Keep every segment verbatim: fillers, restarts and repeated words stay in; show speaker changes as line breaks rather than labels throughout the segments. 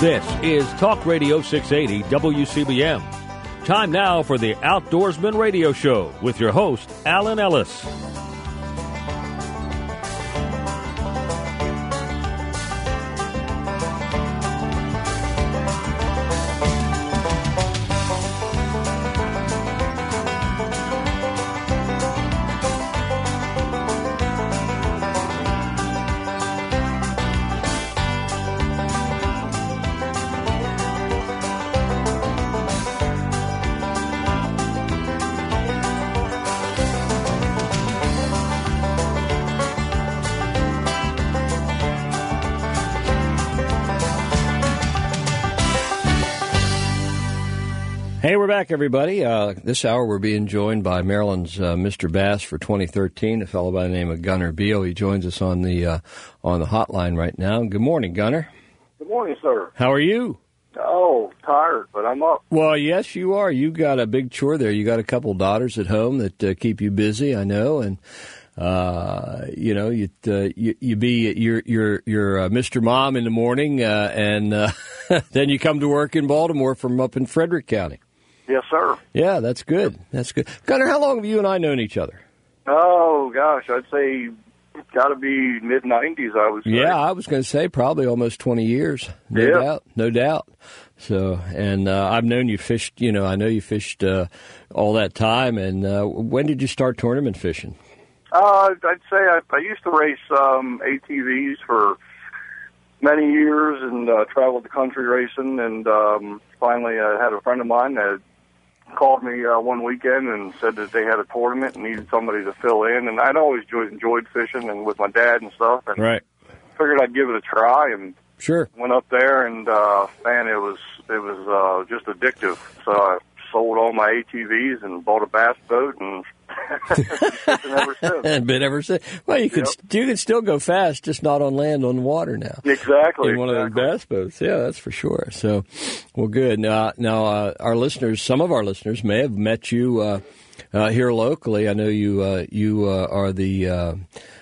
This is Talk Radio six eighty W C B M. Time now for the Outdoorsman Radio Show with your host, Alan Ellis.
Hey, we're back, everybody. Uh, this hour we're being joined by Maryland's uh, Mister Bass for twenty thirteen, a fellow by the name of Gunner Beal. He joins us on the uh, on the hotline right now. Good morning, Gunner.
Good morning, sir.
How are you?
Oh, tired, but I'm up.
Well, yes, you are. You got a big chore there. You got a couple daughters at home that uh, keep you busy, I know, and uh, you know, you uh, you, you be you're you're you're uh, Mister Mom in the morning, uh, and uh, then you come to work in Baltimore from up in Frederick County.
Yes, sir.
Yeah, that's good. That's good. Gunner, how long have you and I known each other?
Oh, gosh, I'd say it's got to be mid nineties, I would say.
Yeah, I was going to say probably almost twenty years. No
yeah.
doubt. No doubt. So, and uh, I've known you fished, you know, I know you fished uh, all that time. And uh, when did you start tournament fishing?
Uh, I'd say I, I used to race um, A T Vs for many years and uh, traveled the country racing. And um, finally I had a friend of mine that called me uh, one weekend and said that they had a tournament and needed somebody to fill in. And I'd always enjoyed, enjoyed fishing and with my dad and stuff. And
right.
figured I'd give it a try and
sure
went up there. And uh, man, it was it was uh, just addictive. So I sold all my A T Vs and bought a bass boat and fishing ever since.
And been ever since. Well, you could
Yep.
you could still go fast, just not on land, on water now.
Exactly.
In one
exactly.
of those bass boats. Yeah, that's for sure. So, well, good. Now, now uh, our listeners, some of our listeners may have met you uh, uh, here locally. I know you uh, you uh, are the uh,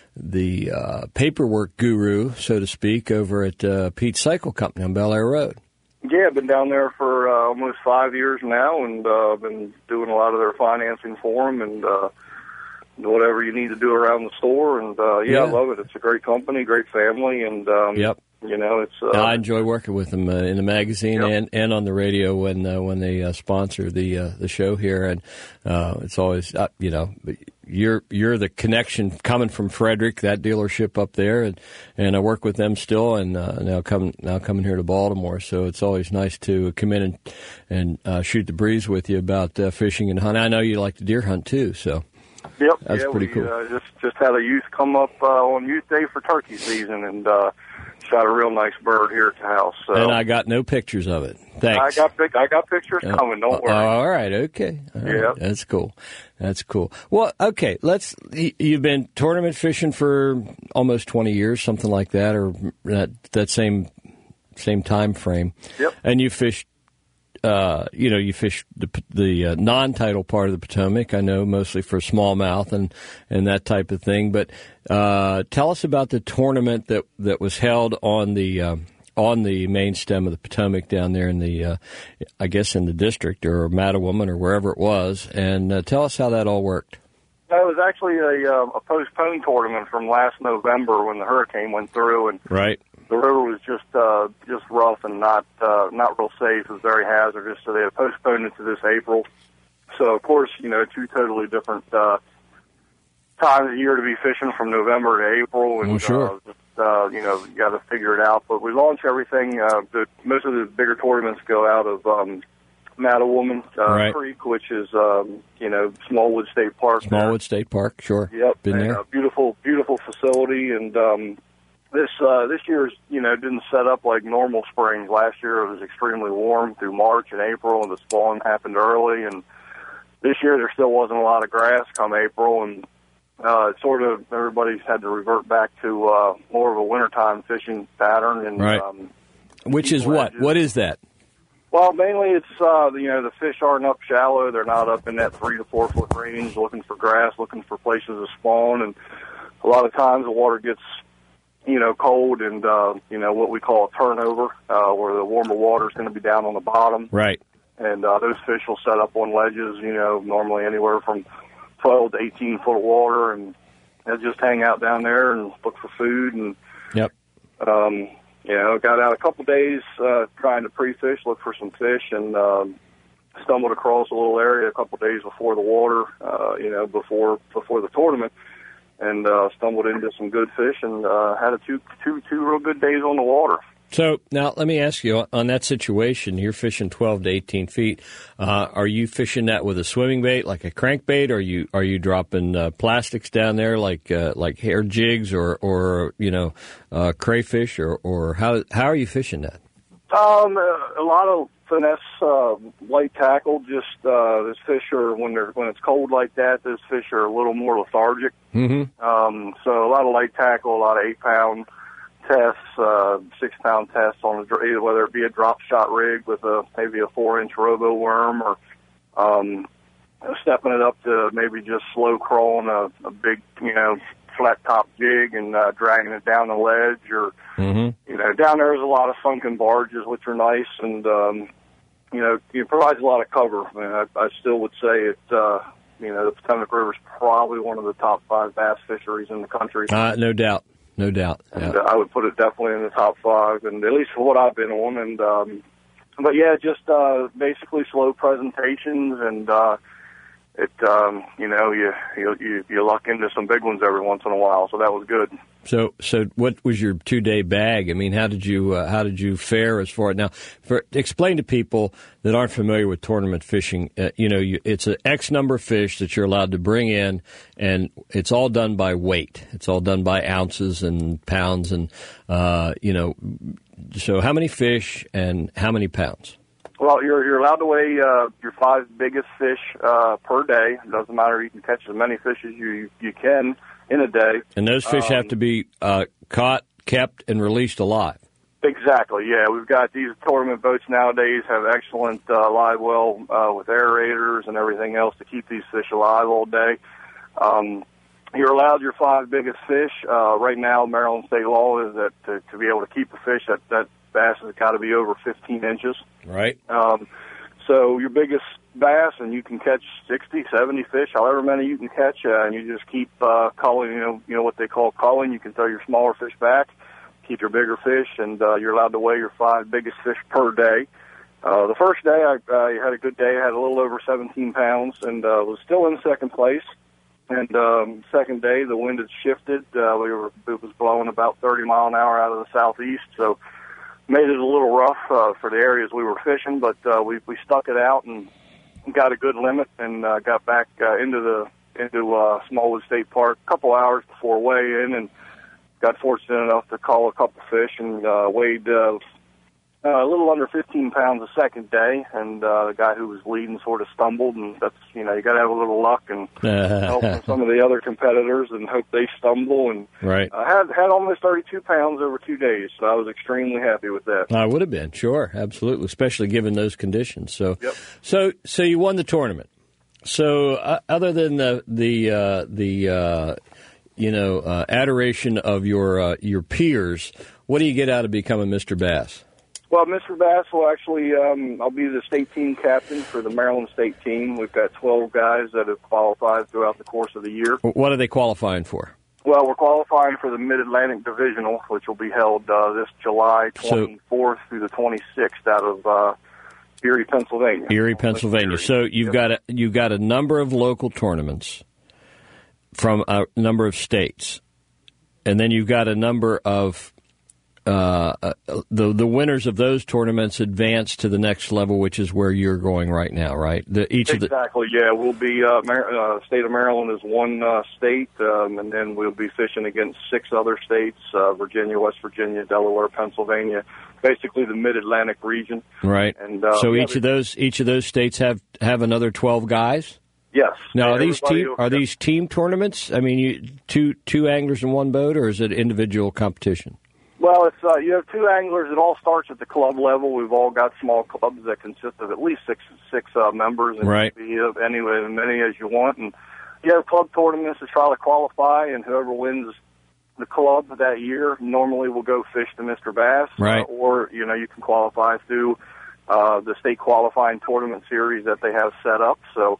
the uh, paperwork guru, so to speak, over at uh, Pete's Cycle Company on Bel Air Road.
Yeah, I've been down there for uh, almost five years now, and uh, been doing a lot of their financing for them, and uh, whatever you need to do around the store. And uh, yeah,
Yeah.
I love it. It's a great company, great family, and um,
Yep.
you know, it's. Uh,
No, I enjoy working with them uh, in the magazine
Yep.
and, and on the radio when uh, when they uh, sponsor the uh, the show here, and uh, it's always uh, you know you're you're the connection coming from Frederick, that dealership up there, and, and I work with them still, and uh, now coming now coming here to Baltimore, so it's always nice to come in and and uh, shoot the breeze with you about uh, fishing and hunting. I know you like to deer hunt too, so.
Yep,
That's
yeah,
pretty
we,
cool.
Uh, just just had a youth come up uh, on Youth Day for turkey season, and uh, shot a real nice bird here at the house. So.
And I got no pictures of it. Thanks.
I got pic- I got pictures
Uh,
coming. Don't worry.
uh, all right. Okay. All right.
Yep.
That's cool. That's cool. Well, okay. Let's. y- You've been tournament fishing for almost twenty years, something like that, or that that same same time frame.
Yep.
And you fished. Uh, you know, you fish the the uh, non-tidal part of the Potomac. I know mostly for smallmouth and, and that type of thing. But uh, tell us about the tournament that that was held on the um, on the main stem of the Potomac down there in the, uh, I guess in the district or Mattawoman or wherever it was, and uh, tell us how that all worked.
That was actually a, uh, a postponed tournament from last November when the hurricane went through, and
Right.
the river was just uh, just rough and not uh, not real safe. It was very hazardous, so they had postponed it to this April. So, of course, you know, two totally different uh, times of year to be fishing from November to April, and
Well, sure.
uh, just, uh, you know, you got to figure it out. But we launched everything. Uh, the, most of the bigger tournaments go out of um, Mattawoman uh,
Right.
Creek, which is um, you know Smallwood State Park.
Smallwood State Park, sure.
Yep,
Been
and
there.
a beautiful, beautiful facility, and um, this uh, this year's you know didn't set up like normal springs. Last year it was extremely warm through March and April, and the spawn happened early. And this year there still wasn't a lot of grass come April, and uh, it sort of everybody's had to revert back to uh, more of a wintertime fishing pattern. And
Right.
um,
Which is
people
what?
had just-
What is that?
Well, mainly it's, uh, you know, the fish aren't up shallow. They're not up in that three to four foot range looking for grass, looking for places to spawn. And a lot of times the water gets you know, cold and, uh, you know, what we call a turnover, uh, where the warmer water is going to be down on the bottom.
Right.
And uh, those fish will set up on ledges, you know, normally anywhere from twelve to eighteen foot of water, and they'll just hang out down there and look for food. And,
yep.
um, you know, got out a couple days uh, trying to pre-fish, look for some fish, and um, stumbled across a little area a couple days before the water, uh, you know, before before the tournament, and uh, stumbled into some good fish and uh, had a two, two, two real good days on the water.
So now let me ask you, on that situation, you're fishing twelve to eighteen feet. Uh, are you fishing that with a swimming bait, like a crankbait? Or are you are you dropping uh, plastics down there, like uh, like hair jigs, or or you know uh, crayfish, or, or how how are you fishing that?
Um, a lot of finesse, uh, light tackle. Just uh, those fish are when they're when it's cold like that. Those fish are a little more lethargic.
Mm-hmm.
Um, so a lot of light tackle, a lot of eight pound tests, uh, six pound tests on a, either whether it be a drop shot rig with a maybe a four inch robo worm, or um, stepping it up to maybe just slow crawling a, a big, you know, flat top jig and uh, dragging it down the ledge, or
mm-hmm.
you know, down there is a lot of sunken barges, which are nice, and um, you know, it provides a lot of cover. I mean, I, I still would say it. Uh, you know, the Potomac River is probably one of the top five bass fisheries in the country.
Uh, no doubt. No doubt. Yeah.
And, uh, I would put it definitely in the top five, and at least for what I've been on. And um, but yeah, just uh, basically slow presentations, and uh, it um, you know you, you you you luck into some big ones every once in a while. So that was good.
So so what was your two day bag? I mean, how did you uh, how did you fare as far now? For explain to people that aren't familiar with tournament fishing. Uh, you know, you, it's an X number of fish that you're allowed to bring in, and it's all done by weight. It's all done by ounces and pounds, and uh, you know. So how many fish and how many pounds?
Well, you're you're allowed to weigh uh, your five biggest fish uh, per day. It doesn't matter; you can catch as many fish as you you can in a day.
And those fish um, have to be uh, caught, kept, and released alive.
Exactly. Yeah, we've got these tournament boats nowadays have excellent uh, live well uh, with aerators and everything else to keep these fish alive all day. Um, you're allowed your five biggest fish. Uh, right now, Maryland state law is that to, to be able to keep a fish, that that bass has got to be over fifteen inches.
Right.
Um, so your biggest bass, and you can catch sixty, seventy fish, however many you can catch, uh, and you just keep uh, calling, you know, you know what they call culling. You can throw your smaller fish back, keep your bigger fish, and uh, you're allowed to weigh your five biggest fish per day. Uh, the first day, I, I had a good day. I had a little over seventeen pounds, and uh, was still in second place. And um, second day, the wind had shifted. Uh, we were it was blowing about thirty mile an hour out of the southeast, so made it a little rough uh, for the areas we were fishing. But uh, we we stuck it out and got a good limit, and uh, got back uh, into the into uh, Smallwood State Park a couple hours before weigh-in, and got fortunate enough to call a couple fish, and uh, weighed uh, uh, a little under fifteen pounds the second day. And uh, the guy who was leading sort of stumbled, and that's, you know, you got to have a little luck and help from some of the other competitors and hope they stumble. And
right.
I uh, had had almost thirty-two pounds over two days, so I was extremely happy with that.
I would have been, sure, absolutely, especially given those conditions. So,
yep.
so, so you won the tournament. So, uh, other than the the uh, the uh, you know uh, adoration of your uh, your peers, what do you get out of becoming Mister Bass?
Well, Mister Bass will actually, um, I'll be the state team captain for the Maryland state team. We've got twelve guys that have qualified throughout the course of the year.
What are they qualifying for?
Well, we're qualifying for the Mid-Atlantic Divisional, which will be held uh, this July twenty-fourth so, through the twenty-sixth out of uh, Erie, Pennsylvania.
Erie, Pennsylvania. So you've yep. got a, you've got a number of local tournaments from a number of states, and then you've got a number of Uh, uh, the the winners of those tournaments advance to the next level, which is where you're going right now, right? The, each
exactly,
of the...
yeah. We'll be uh, Mar- uh, state of Maryland is one uh, state, um, and then we'll be fishing against six other states: uh, Virginia, West Virginia, Delaware, Pennsylvania. Basically, the Mid-Atlantic region.
Right.
And uh,
so
yeah,
each of those each of those states have, have another twelve guys.
Yes.
Now, are these team
will,
are
yeah.
these team tournaments? I mean, you, two two anglers in one boat, or is it individual competition?
Well, it's uh, you have two anglers. It all starts at the club level. We've all got small clubs that consist of at least six six uh, members, and
right.
you can be of any as many as you want. And you have club tournaments to try to qualify, and whoever wins the club that year normally will go fish the Mister Bass,
right.
uh, or you know you can qualify through uh, the state qualifying tournament series that they have set up. So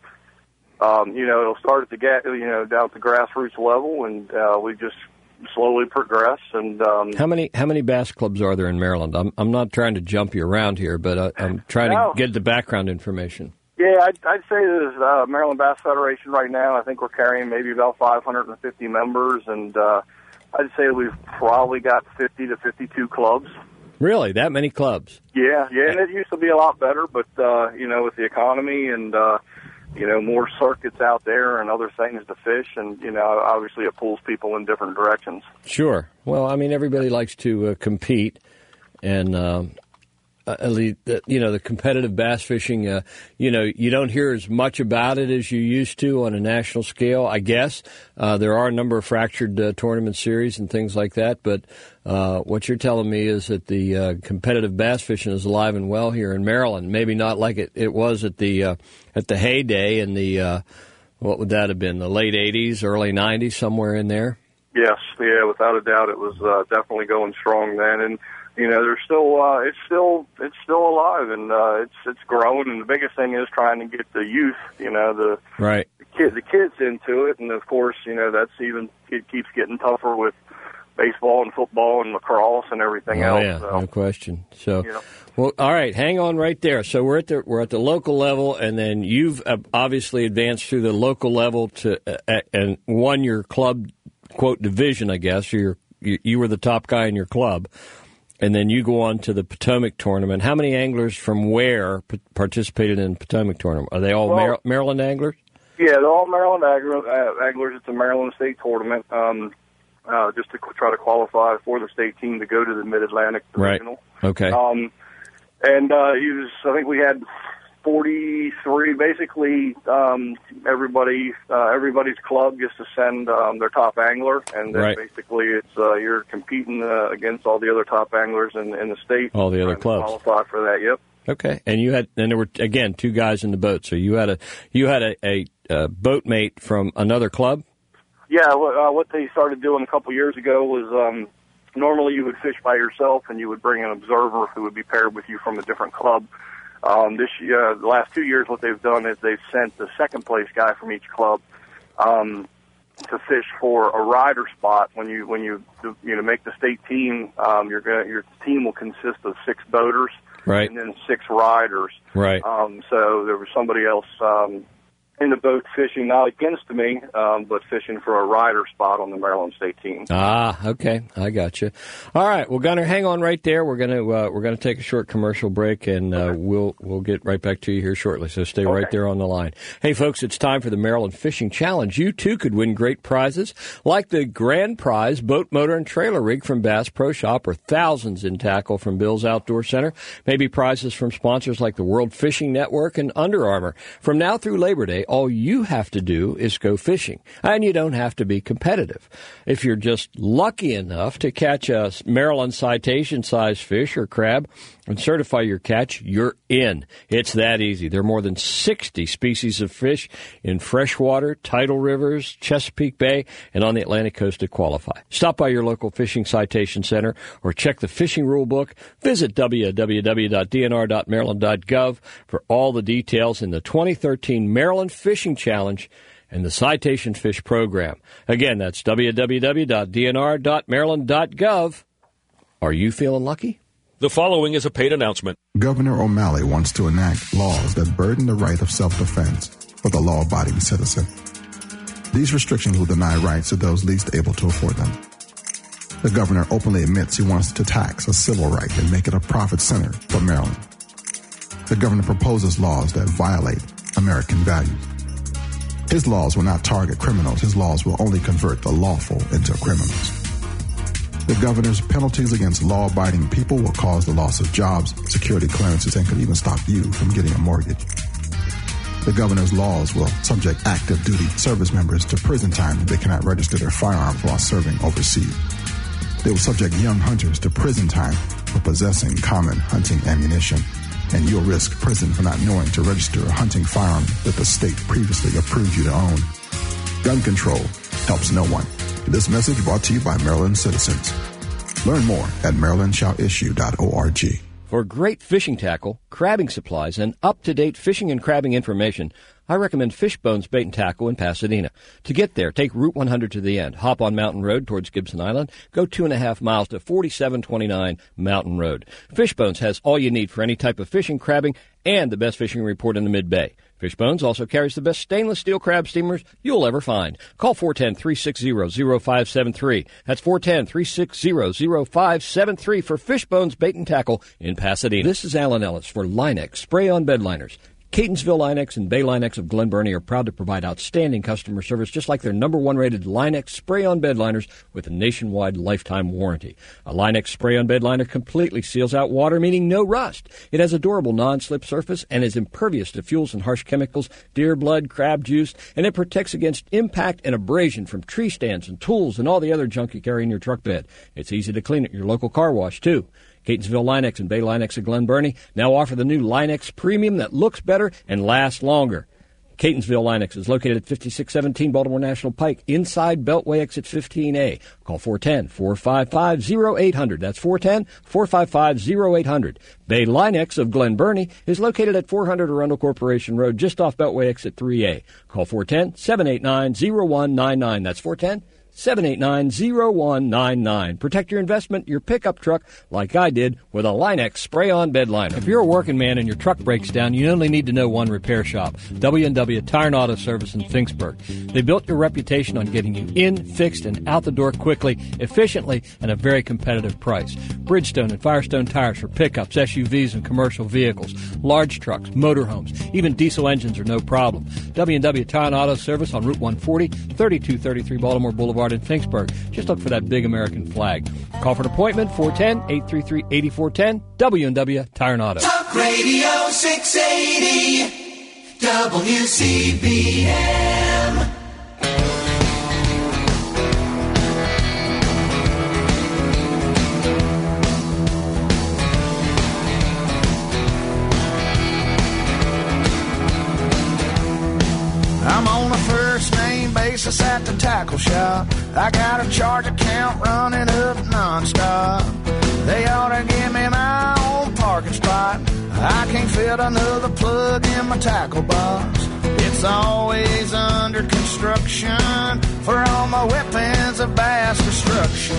um, you know it'll start at the ga- you know down at the grassroots level, and uh, we just slowly progress. And um,
how many how many bass clubs are there in Maryland? I'm I'm not trying to jump you around here, but I, I'm trying
no.
to get the background information.
Yeah, I'd, I'd say there's uh, Maryland Bass Federation right now. I think we're carrying maybe about five hundred fifty members, and uh, I'd say we've probably got fifty to fifty-two clubs.
Really, that many clubs?
Yeah, yeah, and it used to be a lot better, but uh, you know, with the economy and uh, you know more circuits out there and other things to fish, and you know, obviously it pulls people in different directions.
Sure. Well, I mean, everybody likes to uh, compete, and. Um, Uh, at least, uh, you know, the competitive bass fishing, uh, you know, you don't hear as much about it as you used to on a national scale, I guess. Uh, there are a number of fractured uh, tournament series and things like that, but uh, what you're telling me is that the uh, competitive bass fishing is alive and well here in Maryland. Maybe not like it, it was at the uh, at the heyday in the, uh, what would that have been, the late eighties, early nineties, somewhere in there?
Yes, yeah, without a doubt, it was uh, definitely going strong then, and you know, there's still uh, it's still it's still alive, and uh, it's it's growing. And the biggest thing is trying to get the youth, you know, the
right
the, kid, the kids into it. And of course, you know, that's even it keeps getting tougher with baseball and football and lacrosse and everything
oh,
else.
Yeah,
so.
no question. So,
you know.
Well, all right, hang on right there. So we're at the we're at the local level, and then you've obviously advanced through the local level to uh, and won your club quote division, I guess. You're, you you were the top guy in your club. And then you go on to the Potomac tournament. How many anglers from where p- participated in the Potomac tournament? Are they all
well,
Mar- Maryland anglers?
Yeah, they're all Maryland anglers. Uh, anglers. It's a Maryland state tournament, um, uh, just to qu- try to qualify for the state team to go to the Mid-Atlantic Divisional.
Right. Okay.
Um, and uh, he was. I think we had forty-three. Basically, um, everybody, uh, everybody's club gets to send um, their top angler, and then
right.
basically it's uh, you're competing uh, against all the other top anglers in, in the state.
All the other clubs
qualify for that. Yep.
Okay, and you had, and there were again two guys in the boat. So you had a you had a, a, a boat mate from another club.
Yeah, uh, what they started doing a couple years ago was um, normally you would fish by yourself, and you would bring an observer who would be paired with you from a different club. Um, this year, the last two years, what they've done is they've sent the second place guy from each club um, to fish for a rider spot. When you when you you know make the state team, um, you're gonna, your team will consist of six boaters,
right,
and then six riders.
Right.
Um, so there was somebody else um, in the boat fishing, not against me, um, but fishing for a rider spot on the Maryland State team.
Ah, okay, I got you. All right, well, Gunnar, hang on right there. We're gonna uh, we're gonna take a short commercial break, and uh, okay. we'll we'll get right back to you here shortly. So stay okay. right there on the line. Hey, folks, it's time for the Maryland Fishing Challenge. You too could win great prizes like the grand prize boat, motor, and trailer rig from Bass Pro Shop, or thousands in tackle from Bill's Outdoor Center. Maybe prizes from sponsors like the World Fishing Network and Under Armour. From now through Labor Day, all you have to do is go fishing, and you don't have to be competitive. If you're just lucky enough to catch a Maryland citation-sized fish or crab and certify your catch, you're in. It's that easy. There are more than sixty species of fish in freshwater, tidal rivers, Chesapeake Bay, and on the Atlantic coast to qualify. Stop by your local fishing citation center or check the fishing rule book. Visit w w w dot d n r dot maryland dot gov for all the details in the twenty thirteen Maryland Fishing Challenge and the Citation Fish Program. Again, that's w w w dot d n r dot maryland dot gov. Are you feeling lucky?
The following is a paid announcement.
Governor O'Malley wants to enact laws that burden the right of self-defense for the law-abiding citizen. These restrictions will deny rights to those least able to afford them. The governor openly admits he wants to tax a civil right and make it a profit center for Maryland. The governor proposes laws that violate American values. His laws will not target criminals. His laws will only convert the lawful into criminals. The governor's penalties against law-abiding people will cause the loss of jobs, security clearances, and could even stop you from getting a mortgage. The governor's laws will subject active duty service members to prison time if they cannot register their firearms while serving overseas. They will subject young hunters to prison time for possessing common hunting ammunition, and you'll risk prison for not knowing to register a hunting firearm that the state previously approved you to own. Gun control helps no one. This message brought to you by Maryland citizens. Learn more at maryland shall issue dot org.
For great fishing tackle, crabbing supplies, and up-to-date fishing and crabbing information, I recommend Fishbones Bait and Tackle in Pasadena. To get there, take Route one hundred to the end. Hop on Mountain Road towards Gibson Island. Go two and a half miles to forty-seven twenty-nine Mountain Road. Fishbones has all you need for any type of fishing, crabbing, and the best fishing report in the Mid-Bay. Fishbones also carries the best stainless steel crab steamers you'll ever find. Call four one zero, three six zero, zero five seven three. That's four one zero, three six zero, zero five seven three for Fishbones Bait and Tackle in Pasadena. This is Alan Ellis for Linex Spray-On Bed Liners. Catonsville Linex and Bay Linex of Glen Burnie are proud to provide outstanding customer service, just like their number one rated Linex spray-on bed liners with a nationwide lifetime warranty. A Linex spray-on bed liner completely seals out water, meaning no rust. It has a durable non-slip surface and is impervious to fuels and harsh chemicals, deer blood, crab juice, and it protects against impact and abrasion from tree stands and tools and all the other junk you carry in your truck bed. It's easy to clean at your local car wash, too. Catonsville Linex and Bay Linex of Glen Burnie now offer the new Linex Premium that looks better and lasts longer. Catonsville Linex is located at fifty-six seventeen Baltimore National Pike, inside Beltway exit fifteen A. Call four one zero, four five five, zero eight zero zero. That's four one zero, four five five, zero eight zero zero. Bay Linex of Glen Burnie is located at four hundred Arundel Corporation Road, just off Beltway exit three A. Call four one zero, seven eight nine, zero one nine nine. That's four one zero, seven eight nine, zero one nine nine. Protect your investment, your pickup truck, like I did with a Linex spray-on bed liner. If you're a working man and your truck breaks down, you only need to know one repair shop, W and W Tire and Auto Service in Finksburg. They built your reputation on getting you in, fixed, and out the door quickly, efficiently, and a very competitive price. Bridgestone and Firestone tires for pickups, S U Vs, and commercial vehicles, large trucks, motorhomes, even diesel engines are no problem. W and W Tire and Auto Service on Route one forty, thirty-two thirty-three Baltimore Boulevard in Finksburg. Just look for that big American flag. Call for an appointment, four one zero, eight three three, eight four one zero, W and W Tire and Auto.
Talk Radio six eighty, W C B M.
I'm on a first name basis at the tackle shop. I got a charge account running up nonstop. They ought to give me my own parking spot. I can't fit another plug in my tackle box. It's always under construction for all my weapons of mass destruction.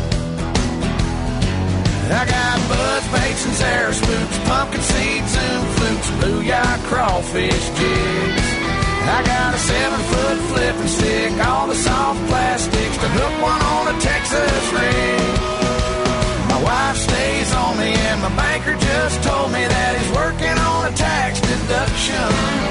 I got buzz baits and Zara spooks, pumpkin seed zoom flukes, blue yacht crawfish jigs. I got a seven-foot flipping stick, all the soft plastics to hook one on a Texas rig. My wife stays on me and my banker just told me that he's working on a tax deduction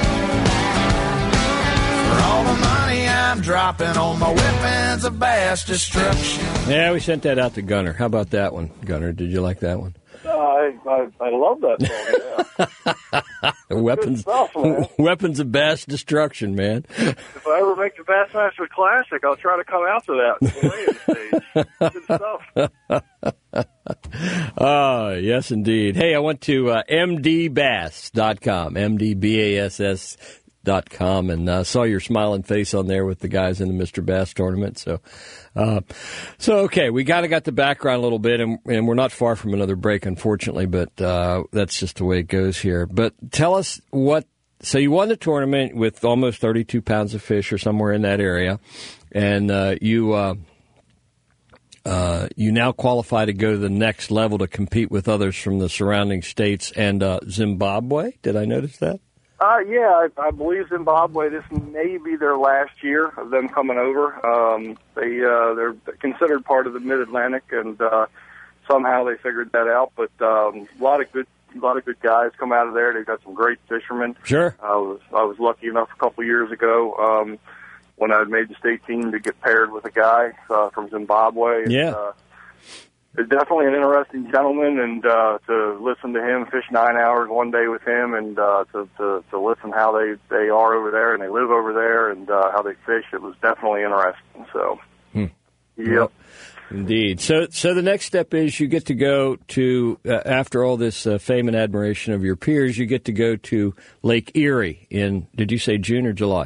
for all the money I'm dropping on my weapons of mass destruction.
Yeah, we sent that out to Gunner. How about that one, Gunner? Did you like that one?
Uh, I, I I love that song. Yeah.
weapons,
stuff,
weapons of mass destruction, man.
If I ever make the Bassmaster Classic, I'll try to come out to that. Good stuff.
Oh, yes, indeed. Hey, I went to uh, m d bass dot com, M D B A S S dot com, and uh, saw your smiling face on there with the guys in the Mister Bass tournament. So, uh, so okay, we kind of got the background a little bit, and, and we're not far from another break, unfortunately, but uh, that's just the way it goes here. But tell us what, so you won the tournament with almost thirty-two pounds of fish or somewhere in that area, and uh, you... Uh, Uh, you now qualify to go to the next level to compete with others from the surrounding states and uh, Zimbabwe. Did I notice that?
Uh, yeah, I, I believe Zimbabwe. This may be their last year of them coming over. Um, they uh, they're considered part of the Mid-Atlantic, and uh, somehow they figured that out. But um, a lot of good, a lot of good guys come out of there. They've got some great fishermen.
Sure.
I was I was lucky enough a couple years ago. Um, when I had made the state team to get paired with a guy uh, from Zimbabwe.
Yeah.
And, uh, it's definitely an interesting gentleman, and uh, to listen to him fish nine hours one day with him, and uh, to, to, to listen how they, they are over there and they live over there and uh, how they fish, it was definitely interesting. So,
hmm.
yep.
Well, indeed. So so the next step is you get to go to, uh, after all this uh, fame and admiration of your peers, you get to go to Lake Erie in, did you say June or July?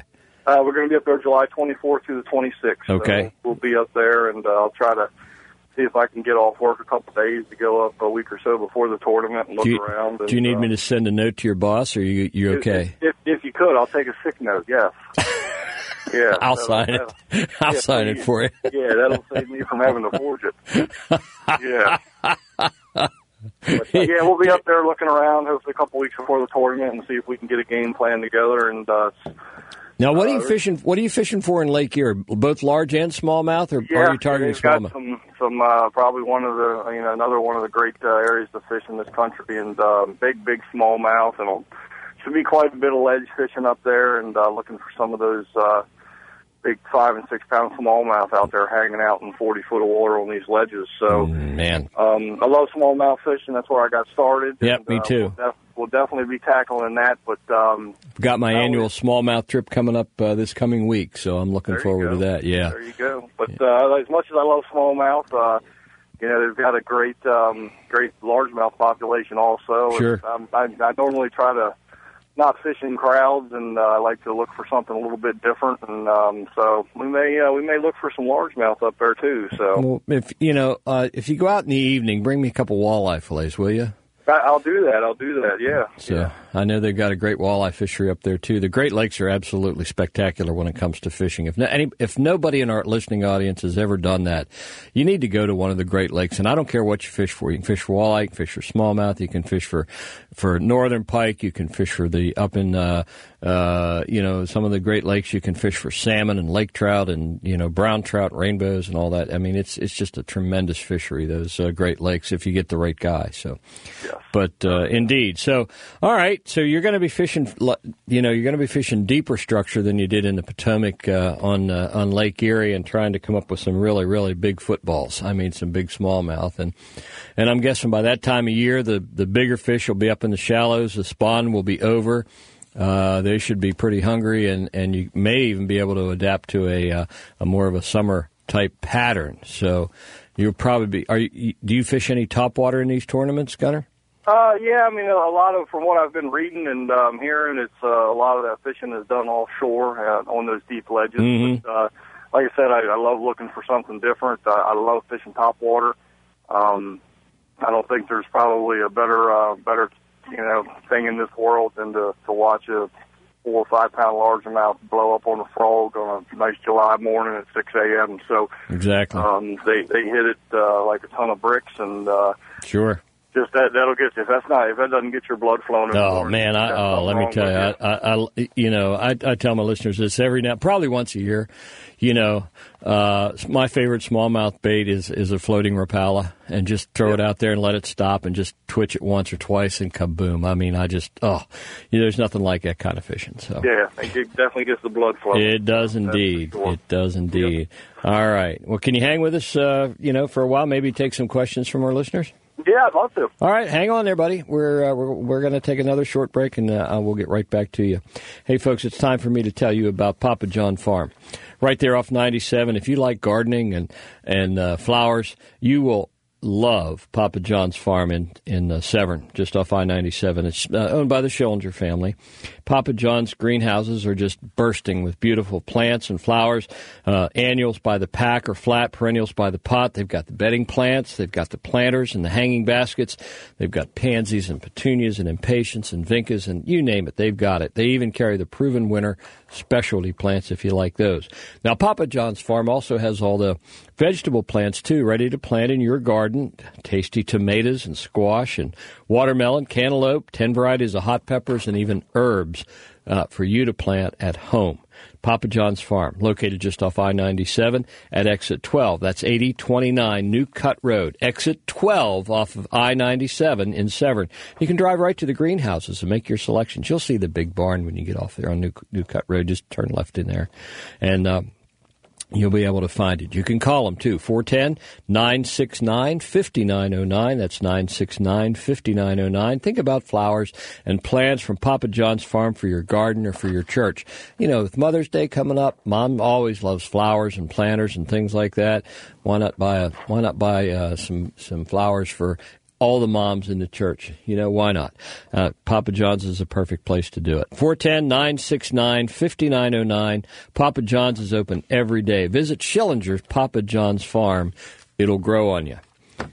Uh, we're going to be up there July twenty-fourth through the twenty-sixth.
Okay.
So we'll be up there, and uh, I'll try to see if I can get off work a couple of days to go up a week or so before the tournament and look
do you,
around. And,
do you need
uh,
me to send a note to your boss, or you you okay?
If, if, if you could, I'll take a sick note. Yes. Yeah,
I'll
so,
sign
uh,
it. I'll
yeah,
sign
please.
it for you.
Yeah, that'll save me from having to forge it. Yeah. But, uh, yeah, we'll be up there looking around hopefully a couple weeks before the tournament and see if we can get a game plan together. And uh,
now, what are you
uh,
fishing? What are you fishing for in Lake Erie? Both large and smallmouth, or
yeah,
are you targeting
they've got
smallmouth?
some, some uh, probably one of the you know another one of the great uh, areas to fish in this country, and uh, big, big smallmouth, and it'll, should be quite a bit of ledge fishing up there, and uh, looking for some of those. Uh, big five and six pound smallmouth out there hanging out in forty foot of water on these ledges. So,
Mm, man,
um, I love smallmouth fishing. That's where I got started.
Yep,
and,
me
uh,
too.
We'll, def- we'll definitely be tackling that. But um,
got my
no,
annual smallmouth trip coming up uh, this coming week, so I'm looking
there you
forward
go.
to that. Yeah,
there you go. But uh, as much as I love smallmouth, uh, you know they've got a great, um, great largemouth population also.
Sure.
And, um, I, I normally try to not fish in crowds, and uh, I like to look for something a little bit different, and um, so we may uh, we may look for some largemouth up there too. So,
well, if you know, uh, if you go out in the evening, bring me a couple walleye fillets, will you?
I, I'll do that. I'll do that. Yeah.
So
yeah.
I know they've got a great walleye fishery up there too. The Great Lakes are absolutely spectacular when it comes to fishing. If no, any, if nobody in our listening audience has ever done that, you need to go to one of the Great Lakes. And I don't care what you fish for. You can fish for walleye, you can fish for smallmouth, you can fish for for northern pike, you can fish for the up in uh, uh, you know some of the Great Lakes. You can fish for salmon and lake trout and you know brown trout, rainbows, and all that. I mean, it's it's just a tremendous fishery. Those uh, Great Lakes, if you get the right guy. So.
Yes.
But uh, indeed, so all right, so you're going to be fishing, you know, you're going to be fishing deeper structure than you did in the Potomac uh, on uh, on Lake Erie, and trying to come up with some really, really big footballs. I mean, some big smallmouth, and and I'm guessing by that time of year, the the bigger fish will be up in the shallows, the spawn will be over. Uh, they should be pretty hungry, and, and you may even be able to adapt to a uh, a more of a summer type pattern. So you'll probably be. Are you? Do you fish any topwater in these tournaments, Gunner?
Uh, yeah, I mean, a lot of, from what I've been reading and um, hearing, it's uh, a lot of that fishing is done offshore uh, on those deep ledges.
Mm-hmm.
But, uh, like I said, I, I love looking for something different. Uh, I love fishing topwater. Um, I don't think there's probably a better, uh, better, you know, thing in this world than to, to watch a four or five pound largemouth blow up on a frog on a nice July morning at six a.m. So
exactly,
um, they they hit it uh, like a ton of bricks, and uh,
sure.
Just that that'll get you. If that's not, if that doesn't get your blood flowing. In the
Oh
morning,
man, I, oh let me tell you, I, I, I, you know, I, I tell my listeners this every now, probably once a year. You know, uh, my favorite smallmouth bait is is a floating Rapala, and just throw yeah. it out there and let it stop, and just twitch it once or twice, and kaboom! I mean, I just oh, you know, there's nothing like that kind of fishing. So
yeah, it definitely gets the blood flowing.
It does indeed. Sure. It does indeed. Yep. All right. Well, can you hang with us, uh, you know, for a while? Maybe take some questions from our listeners.
Yeah, I'd love to.
All right, hang on there, buddy. We're uh, we're, we're going to take another short break, and uh, we'll get right back to you. Hey, folks, it's time for me to tell you about Papa John Farm. Right there off ninety-seven. If you like gardening and, and uh, flowers, you will love Papa John's Farm in, in uh, Severn, just off I ninety-seven. It's uh, owned by the Schillinger family. Papa John's greenhouses are just bursting with beautiful plants and flowers, uh, annuals by the pack or flat, perennials by the pot. They've got the bedding plants. They've got the planters and the hanging baskets. They've got pansies and petunias and impatiens and vincas, and you name it, they've got it. They even carry the proven winner specialty plants if you like those. Now, Papa John's Farm also has all the vegetable plants, too, ready to plant in your garden. Tasty tomatoes and squash and watermelon, cantaloupe, ten varieties of hot peppers, and even herbs uh, for you to plant at home. Papa John's Farm, located just off I ninety-seven at exit twelve. That's eighty twenty-nine New Cut Road, exit twelve off of I ninety-seven in Severn. You can drive right to the greenhouses and make your selections. You'll see the big barn when you get off there on New, New Cut Road. Just turn left in there. And uh, you'll be able to find it. You can call them, too, four one zero, nine six nine, five nine zero nine. That's nine six nine, five nine zero nine. Think about flowers and plants from Papa John's Farm for your garden or for your church. You know, with Mother's Day coming up, Mom always loves flowers and planters and things like that. Why not buy a, why not buy uh, some, some flowers for all the moms in the church. You know, why not? Uh, Papa John's is a perfect place to do it. four one zero, nine six nine, five nine zero nine. Papa John's is open every day. Visit Schillinger's Papa John's Farm. It'll grow on you.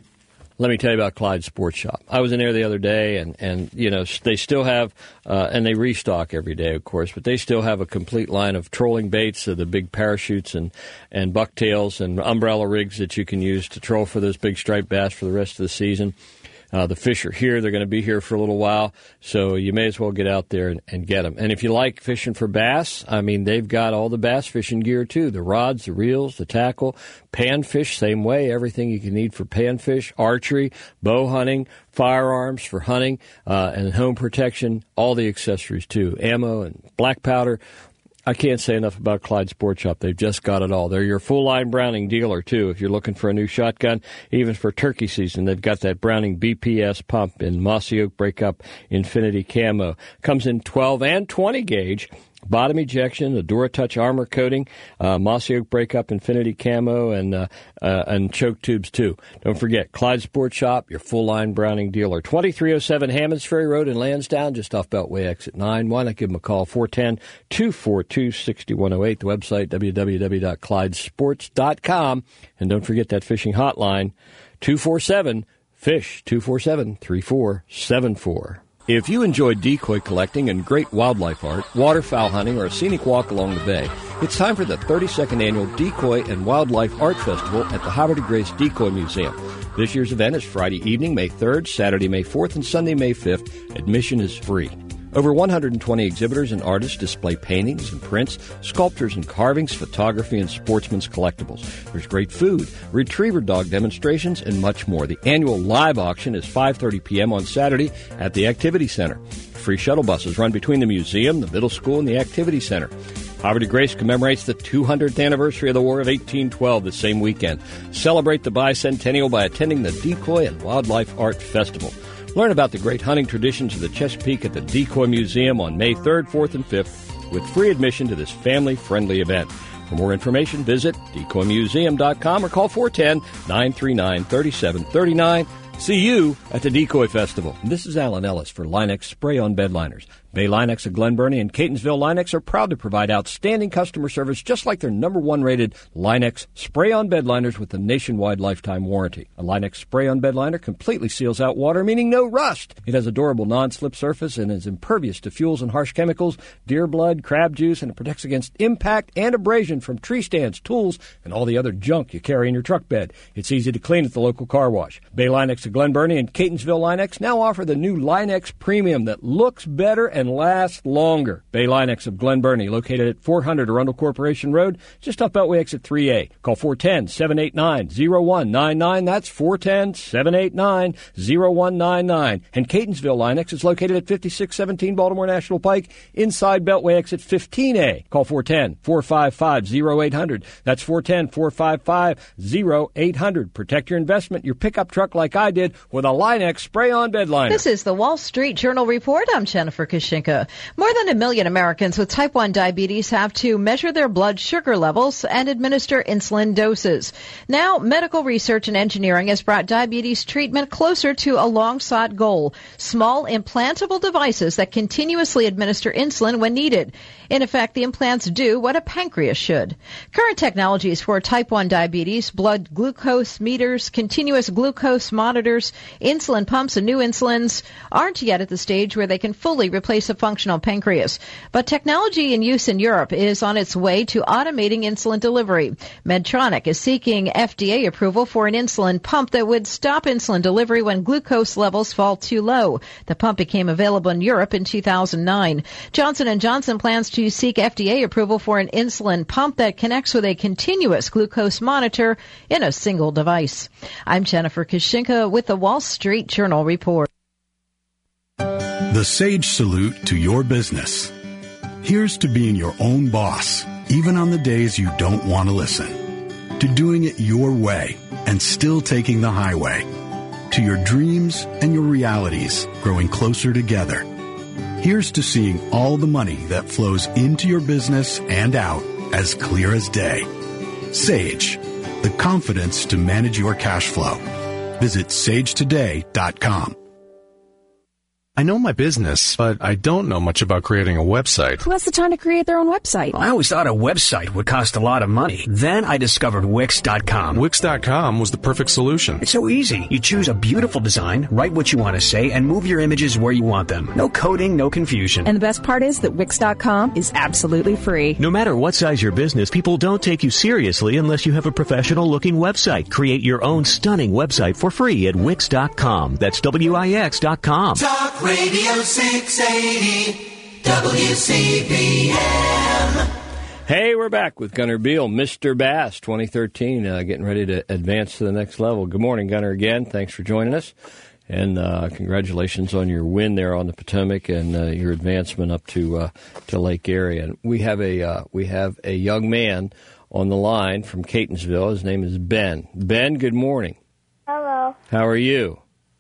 Let me tell you about Clyde Sports Shop. I was in there the other day, and, and you know, they still have, uh, and they restock every day, of course, but they still have a complete line of trolling baits, so the big parachutes and, and bucktails and umbrella rigs that you can use to troll for those big striped bass for the rest of the season. Uh, the fish are here. They're going to be here for a little while, so you may as well get out there and, and get them. And if you like fishing for bass, I mean, they've got all the bass fishing gear, too. The rods, the reels, the tackle, panfish, same way, everything you can need for panfish, archery, bow hunting, firearms for hunting, uh, and home protection, all the accessories, too, ammo and black powder. I can't say enough about Clyde Sports Shop. They've just got it all. They're your full-line Browning dealer, too. If you're looking for a new shotgun, even for turkey season, they've got that Browning B P S pump in Mossy Oak Breakup Infinity Camo. Comes in twelve and twenty gauge. Bottom ejection, the DuraTouch armor coating, uh, Mossy Oak Breakup Infinity Camo, and uh, uh, and choke tubes, too. Don't forget, Clyde Sports Shop, your full-line Browning dealer. twenty-three oh seven Hammonds Ferry Road in Lansdowne, just off Beltway Exit nine. Why not give them a call, four one zero, two four two, six one zero eight. The website, w w w dot clyde sports dot com. And don't forget that fishing hotline, two four seven, fish, two four seven, three four seven four. If you enjoy decoy collecting and great wildlife art, waterfowl hunting, or a scenic walk along the bay, it's time for the thirty-second Annual Decoy and Wildlife Art Festival at the Havre de Grace Decoy Museum. This year's event is Friday evening, May third, Saturday, May fourth, and Sunday, May fifth. Admission is free. Over one hundred twenty exhibitors and artists display paintings and prints, sculptures and carvings, photography, and sportsman's collectibles. There's great food, retriever dog demonstrations, and much more. The annual live auction is five thirty p.m. on Saturday at the Activity Center. Free shuttle buses run between the museum, the middle school, and the Activity Center. Havre de Grace commemorates the two hundredth anniversary of the War of eighteen twelve the same weekend. Celebrate the bicentennial by attending the Decoy and Wildlife Art Festival. Learn about the great hunting traditions of the Chesapeake at the Decoy Museum on May third, fourth, and fifth with free admission to this family-friendly event. For more information, visit decoy museum dot com or call four one zero, nine three nine, three seven three nine. See you at the Decoy Festival. This is Alan Ellis for Line-X Spray-On Bed Liners. Bay Line-X of Glen Burnie and Catonsville Line-X are proud to provide outstanding customer service just like their number one rated Line-X Spray-On Bed Liners with a nationwide lifetime warranty. A Line-X Spray-On Bed Liner completely seals out water, meaning no rust. It has a durable non-slip surface and is impervious to fuels and harsh chemicals, deer blood, crab juice, and it protects against impact and abrasion from tree stands, tools, and all the other junk you carry in your truck bed. It's easy to clean at the local car wash. Bay Line-X of Glen Burnie and Catonsville Line-X now offer the new Line-X Premium that looks better and lasts longer. Bay Line-X of Glen Burnie, located at four hundred Arundel Corporation Road, just off Beltway Exit three A. Call four one zero, seven eight nine, zero one nine nine. That's four one zero, seven eight nine, zero one nine nine. And Catonsville Line-X is located at fifty-six seventeen Baltimore National Pike, inside Beltway Exit fifteen A. Call four one zero, four five five, zero eight zero zero. That's four one zero, four five five, zero eight zero zero. Protect your investment, your pickup truck like I did, with a Line-X Spray-On Bed Liner.
This is the Wall Street Journal Report. I'm Jennifer Kashinka. More than a million Americans with type one diabetes have to measure their blood sugar levels and administer insulin doses. Now, medical research and engineering has brought diabetes treatment closer to a long-sought goal: small implantable devices that continuously administer insulin when needed. In effect, the implants do what a pancreas should. Current technologies for type one diabetes, blood glucose meters, continuous glucose monitors, insulin pumps, and new insulins aren't yet at the stage where they can fully replace a functional pancreas. But technology in use in Europe is on its way to automating insulin delivery. Medtronic is seeking F D A approval for an insulin pump that would stop insulin delivery when glucose levels fall too low. The pump became available in Europe in two thousand nine. Johnson and Johnson plans to seek F D A approval for an insulin pump that connects with a continuous glucose monitor in a single device. I'm Jennifer Kashinka with the Wall Street Journal Report.
The Sage Salute to your business. Here's to being your own boss, even on the days you don't want to listen. To doing it your way and still taking the highway. To your dreams and your realities growing closer together. Here's to seeing all the money that flows into your business and out as clear as day. Sage, the confidence to manage your cash flow. Visit sage today dot com.
I know my business, but I don't know much about creating a website.
Who has the time to create their own website?
I always thought a website would cost a lot of money. Then I discovered Wix dot com.
Wix dot com was the perfect solution.
It's so easy. You choose a beautiful design, write what you want to say, and move your images where you want them. No coding, no confusion.
And the best part is that Wix dot com is absolutely free.
No matter what size your business, people don't take you seriously unless you have a professional-looking website. Create your own stunning website for free at Wix dot com. That's W I X dot com.
Talk Radio six eighty W C B M.
Hey, we're back with Gunnar Beal, Mister Bass twenty thirteen, uh, getting ready to advance to the next level. Good morning, Gunnar, again. Thanks for joining us. And uh, congratulations on your win there on the Potomac and uh, your advancement up to uh, to Lake Erie. And we have a uh, we have a young man on the line from Catonsville. His name is Ben. Ben, good morning.
Hello.
How are you?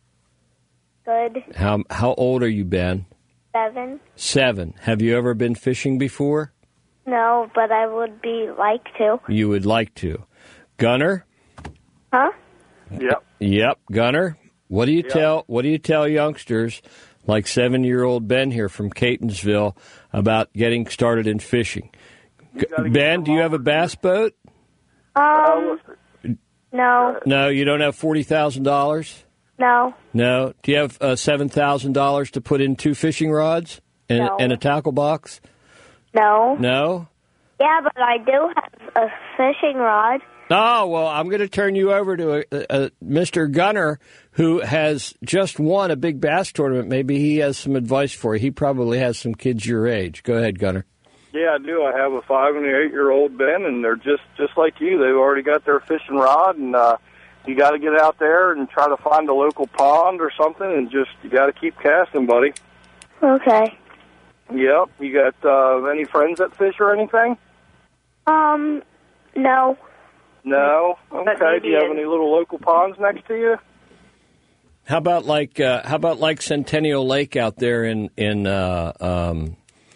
Good.
How how old are you, Ben?
Seven.
Seven. Have you ever been fishing before?
No, but I would be like to.
You would like to. Gunnar?
Huh?
Yep.
Yep, Gunnar. What do you
Yep.
tell what do you tell youngsters like seven-year-old Ben here from Catonsville about getting started in fishing? Ben, do you have a bass boat?
Um, no.
No, you don't have forty thousand dollars?
No.
No. Do you have uh, seven thousand dollars to put in two fishing rods and,
No.
and a tackle box?
No.
No?
Yeah, but I do have a fishing rod.
Oh, well, I'm going to turn you over to a, a, a Mister Gunnar, who has just won a big bass tournament. Maybe he has some advice for you. He probably has some kids your age. Go ahead, Gunnar.
Yeah, I do. I have a five and an eight-year-old Ben, and they're just, just like you. They've already got their fishing rod, and uh, you got to get out there and try to find a local pond or something, and just you got to keep casting, buddy.
Okay.
Yep. You got uh, any friends that fish or anything?
Um, no.
No.
But
Okay.
maybe
Do you have
in-
any little local ponds next to you?
How about like uh, how about like Centennial Lake out there in in uh, um,